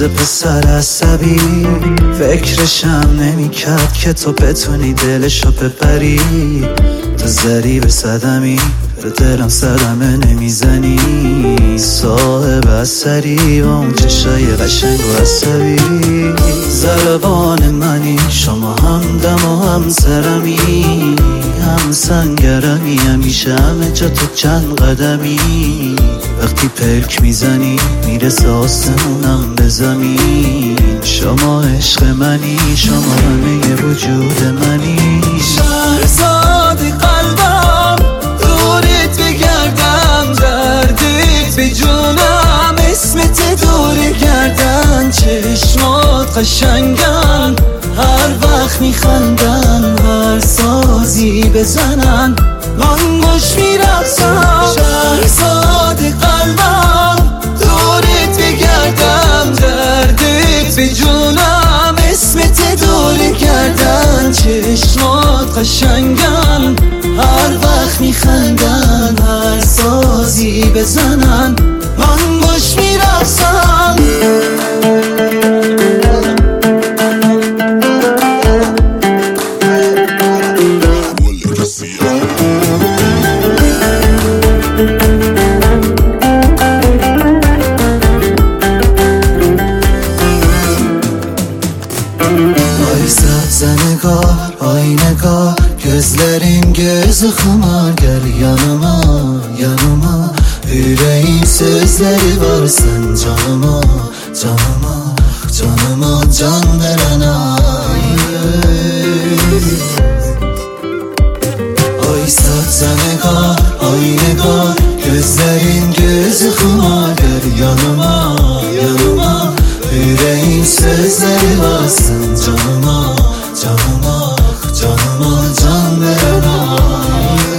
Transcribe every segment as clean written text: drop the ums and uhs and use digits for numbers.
مثل پسر عصبی، فکرشم نمیکرد که تو بتونی دلشو ببری. تو ضریب صدمی به دلم صدمه نمیزنی، صاحب اثری و اون چشای قشنگ و عصبی. ضربان منی، شما هم دم و هم سرمی، هم سنگرمی، همیشه همه جا تو چند قدمی. وقتی پلک میزنی میرسه آسمونم به زمین. شما عشق منی، شما همه وجود منی. شهرزاد قلبم دورت بگردم، دردت به جونم، اسمت دور گردن. چشمات قشنگن، هر وقت میخندن، هر سازی بزنن من باش میرقصم. شهرزاد قلبم دورت بگردم، دردت به جونم، اسمت دور گردن. چشمات قشنگن، هر وقت میخندن، هر سازی بزنن من باش میرقصم. Ay nega, gözlerin gözü xımar. Gel yanıma, yanıma, yüreğin sözleri var. Sen canıma, canıma, canıma can veren ay. Ay sert nega, ay nega, gözlerin gözü xımar. Gel yanıma, yanıma, yüreğin sözleri var. Sen canıma, canıma, canıma can veren ay.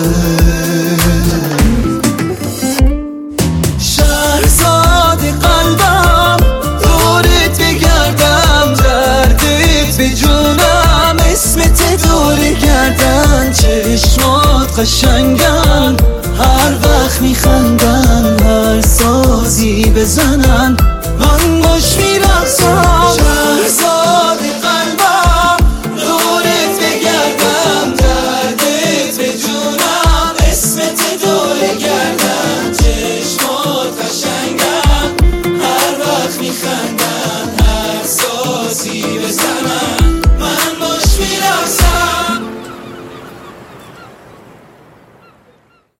Şehzade kalbim دورت بگردم، دردت به جونم، اسمت دور گردن. چشمات قشنگن، هر وقت میخندن، هر سازی بزنن من باش میرقصم. شهرزاد قلبم دورت بگردم، دردت به جونم، اسمت دور گردن. چشمات قشنگن، هر وقت میخندن، هر سازی بزنن